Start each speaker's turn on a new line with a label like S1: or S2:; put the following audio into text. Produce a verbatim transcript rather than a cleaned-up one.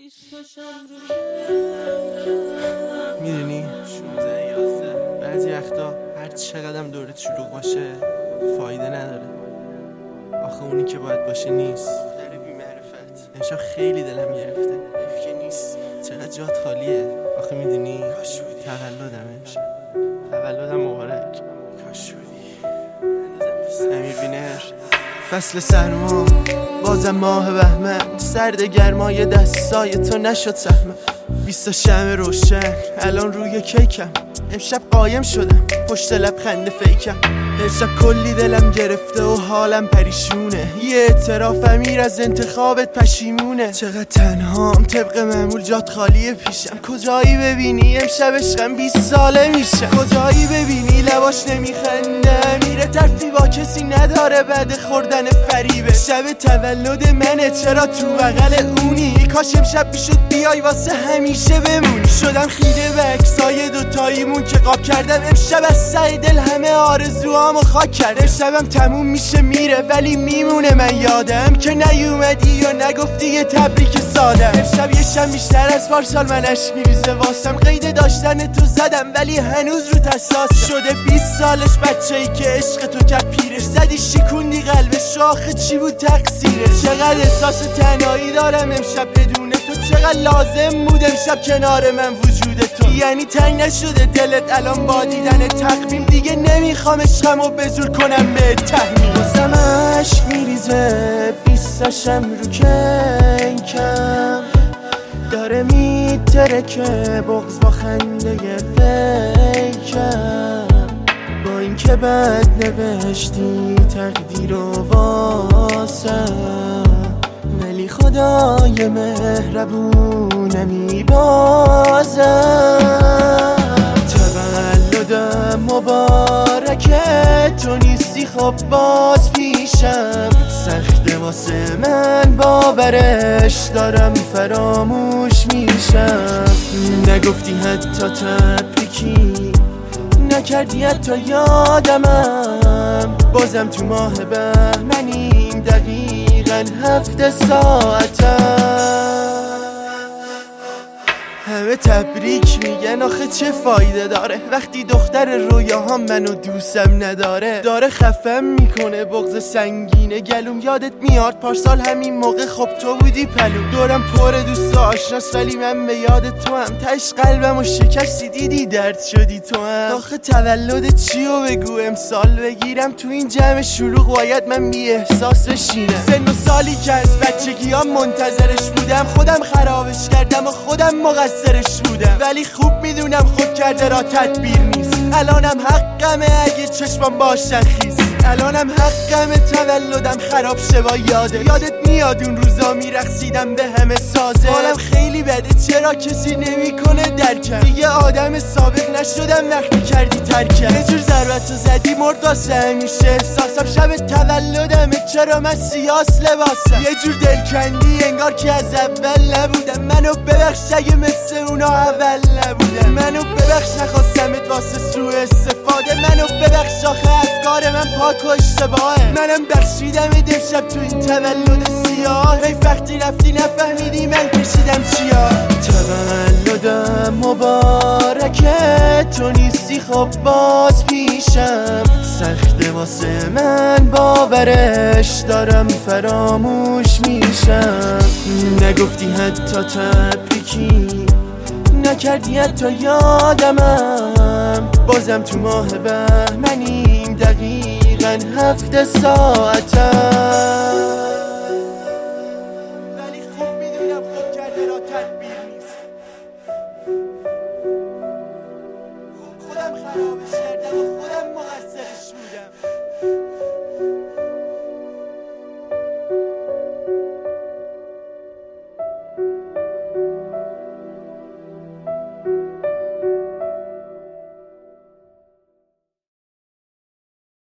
S1: میدونی شونزده یازده بعضی وقتا هر چقدر دورت شلوغ باشه فایده نداره. آخه اونی که باید باشه نیست. دختر بی معرفت امشب خیلی دلم گرفته. حیف که نیست. چقدر جات خالیه. آخه میدونی تولدم امشب. تولدم مبارک. کاش بودی. امیر وینر. فصل سرما بازم ماه بهمن، سرد گرمای دستای تو نشد سهمم. بیست تا شمع روشن الان روی کیکم. امشب قایم شدم پشت لبخند فیکم. امشب کلی دلم گرفته و حالم پریشونه. یه اعتراف امیر از انتخابت پشیمونه. چقدر تنهام طبق معمول جات خالیه پیشم. کجایی ببینی امشب عشقم بیست ساله میشم. کجایی ببینی لباش نمیخنده میره طرفی با کسی نداره بعد خوردن فریبه. شب تولد منه چرا تو بغل اونی؟ کاش امشب میشد بیای واسه همیشه بمونی. شدم خیره به عکسای دوتاییمون که قاب کردم. امشب از سعی دل همه آرزوامو خاک کرد. امشبم تموم میشه میره ولی میمونه من یادم که نیومدی و نگفتی یه تبریک ساده. امشب یه شب بیشتر از پارسال من اشک میریزه واسم. قید داشتن تو زدم ولی هنوز رو تساسم. شده بیست سالش بچه‌ای که عشق تو کرد پیرش. زدی شکوندی قلبش آخه چی بود تقصیرش؟ چقدر احساس تنهایی دارم امشب بدون تو. چقدر لازم بود امشب کنار من وجود تو. یعنی تنگ نشده دلت الان با دیدن تقویم؟ دیگه نمیخوام عشقمو به زور کنم به تحمیل. بازم عشق میریزه بیستشم رو کیکم. داره میترکه بغض با خنده فیکم. با این که بد نوشتی تقدیر و واسم، ولی خدای مهربونه میبازم. تولدم مبارکه تو نیستی خب باز پیشم. سخته واسه من باورش دارم فراموش میشم. نگفتی حتی تبریکی نکردی حتی یادمم. بازم تو ماه بهمنیم دقیقاً هفت ساعتم. همه تبریک میگن آخه چه فایده داره وقتی دختر رویاهام منو دوستم نداره. داره خفم میکنه بغض سنگینه گلوم. یادت میاد پارسال همین موقع خب تو بودی پلو. دورم پر دوست آشناس ولی من به یاد تو هم. تش قلبم و شکستی دیدی درد شدی تو هم. آخه تولد چیو بگو امسال بگیرم تو این جمع شلوغ باید من بی احساس بشینم. سن و سالی که از بچگی ها منتظرش بودم. خودم خرابش کردم و خودم مقصرش بودم. ولی خوب میدونم خود کرده را تدبیر نیست. الانم حقمه اگه چشمم باشن خیز. الانم حقمه تولدم خراب شه با یاده. یادت میاد اون روزا میرقصیدم به همه سازه. حالم خیلی بده چرا کسی نمیکنه درکم. دیگه آدم سابق نشدم وقتی کردی ترکم. یه جور ضربتو زدی مرد واسه همیشه احساسم. شب تولدمه چرا من سیاس لباسم. یه جور دلکندی انگار که از اول نبودم. منو ببخش اگه مثل اونا اول نبودم. منو ببخش نخواستمت واسه سوء استفاده. منو ببخش آخه افکار من پاک و اشتباهه. منم بخشیدم امشب تو این تولد سیاه. ای وقتی رفتی نفهمیدی من کشیدم چیا. تولدم مبارکه تو نیستی خب باز پیشم. سخته واسه من باورش دارم فراموش میشم. نگفتی حتی تبریکی نکردی حتی یادمم. بازم تو ماه بهمنیم دقیقاً هفت ساعتم.